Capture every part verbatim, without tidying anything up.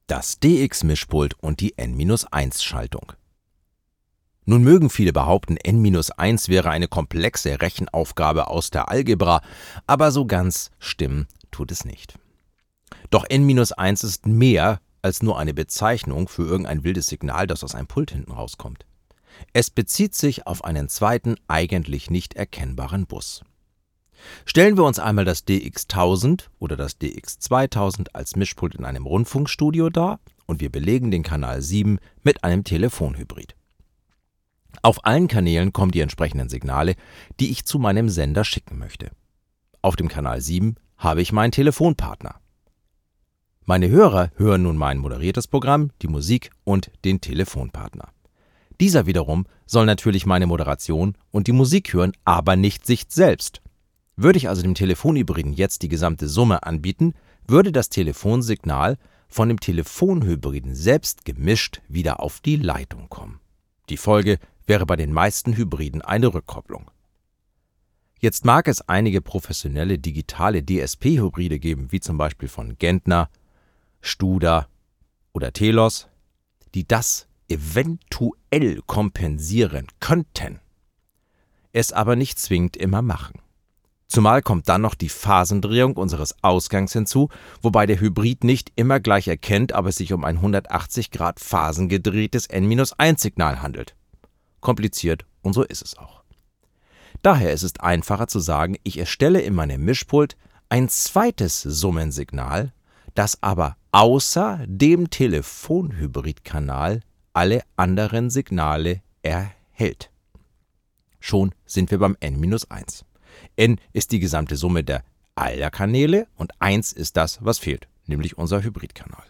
Das D X-Mischpult und die N eins Schaltung. Nun mögen viele behaupten, N eins wäre eine komplexe Rechenaufgabe aus der Algebra, aber so ganz stimmen tut es nicht. Doch N eins ist mehr als nur eine Bezeichnung für irgendein wildes Signal, das aus einem Pult hinten rauskommt. Es bezieht sich auf einen zweiten, eigentlich nicht erkennbaren Bus. Stellen wir uns einmal das D X tausend oder das D X zweitausend als Mischpult in einem Rundfunkstudio dar und wir belegen den Kanal sieben mit einem Telefonhybrid. Auf allen Kanälen kommen die entsprechenden Signale, die ich zu meinem Sender schicken möchte. Auf dem Kanal sieben habe ich meinen Telefonpartner. Meine Hörer hören nun mein moderiertes Programm, die Musik und den Telefonpartner. Dieser wiederum soll natürlich meine Moderation und die Musik hören, aber nicht sich selbst. Würde ich also dem Telefonhybriden jetzt die gesamte Summe anbieten, würde das Telefonsignal von dem Telefonhybriden selbst gemischt wieder auf die Leitung kommen. Die Folge wäre bei den meisten Hybriden eine Rückkopplung. Jetzt mag es einige professionelle digitale D S P-Hybride geben, wie zum Beispiel von Gentner, Studer oder Telos, die das eventuell kompensieren könnten, es aber nicht zwingend immer machen. Zumal kommt dann noch die Phasendrehung unseres Ausgangs hinzu, wobei der Hybrid nicht immer gleich erkennt, ob es sich um ein hundertachtzig Grad phasengedrehtes N eins Signal handelt. Kompliziert und so ist es auch. Daher ist es einfacher zu sagen, ich erstelle in meinem Mischpult ein zweites Summensignal, das aber außer dem Telefonhybridkanal alle anderen Signale erhält. Schon sind wir beim N eins. N ist die gesamte Summe der aller Kanäle und eins ist das, was fehlt, nämlich unser Hybridkanal.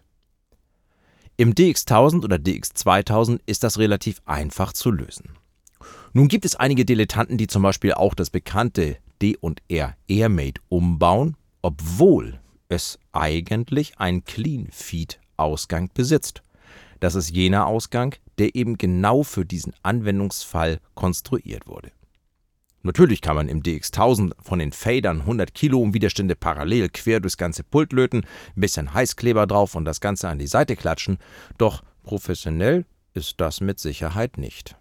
Im D X tausend oder D X zweitausend ist das relativ einfach zu lösen. Nun gibt es einige Dilettanten, die zum Beispiel auch das bekannte D und R AirMate umbauen, obwohl es eigentlich einen Clean-Feed-Ausgang besitzt. Das ist jener Ausgang, der eben genau für diesen Anwendungsfall konstruiert wurde. Natürlich kann man im D X tausend von den Fadern hundert Kiloohm Widerstände parallel quer durchs ganze Pult löten, ein bisschen Heißkleber drauf und das Ganze an die Seite klatschen, doch professionell ist das mit Sicherheit nicht.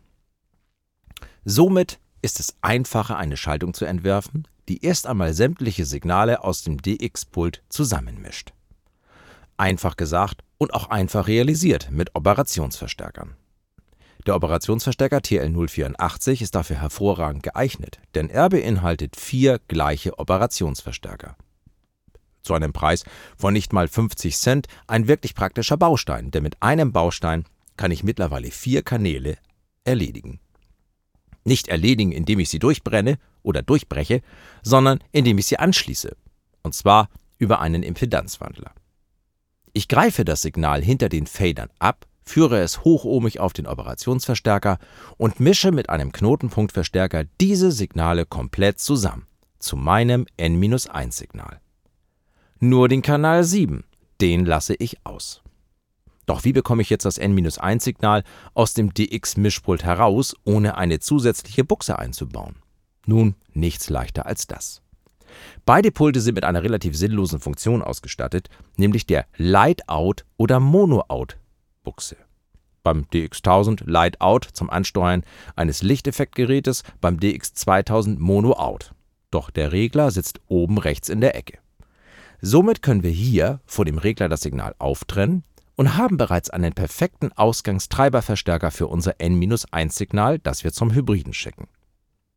Somit ist es einfacher, eine Schaltung zu entwerfen, die erst einmal sämtliche Signale aus dem D X-Pult zusammenmischt. Einfach gesagt und auch einfach realisiert mit Operationsverstärkern. Der Operationsverstärker T L null vierundachtzig ist dafür hervorragend geeignet, denn er beinhaltet vier gleiche Operationsverstärker. Zu einem Preis von nicht mal fünfzig Cent ein wirklich praktischer Baustein, denn mit einem Baustein kann ich mittlerweile vier Kanäle erledigen. Nicht erledigen, indem ich sie durchbrenne oder durchbreche, sondern indem ich sie anschließe, und zwar über einen Impedanzwandler. Ich greife das Signal hinter den Fadern ab, führe es hochohmig auf den Operationsverstärker und mische mit einem Knotenpunktverstärker diese Signale komplett zusammen, zu meinem N eins Signal. Nur den Kanal sieben, den lasse ich aus. Doch wie bekomme ich jetzt das N eins Signal aus dem D X-Mischpult heraus, ohne eine zusätzliche Buchse einzubauen? Nun, nichts leichter als das. Beide Pulte sind mit einer relativ sinnlosen Funktion ausgestattet, nämlich der Light-Out- oder Mono-Out-Buchse. Beim D X tausend Light-Out zum Ansteuern eines Lichteffektgerätes, beim D X zweitausend Mono-Out. Doch der Regler sitzt oben rechts in der Ecke. Somit können wir hier vor dem Regler das Signal auftrennen und haben bereits einen perfekten Ausgangstreiberverstärker für unser N eins Signal, das wir zum Hybriden schicken.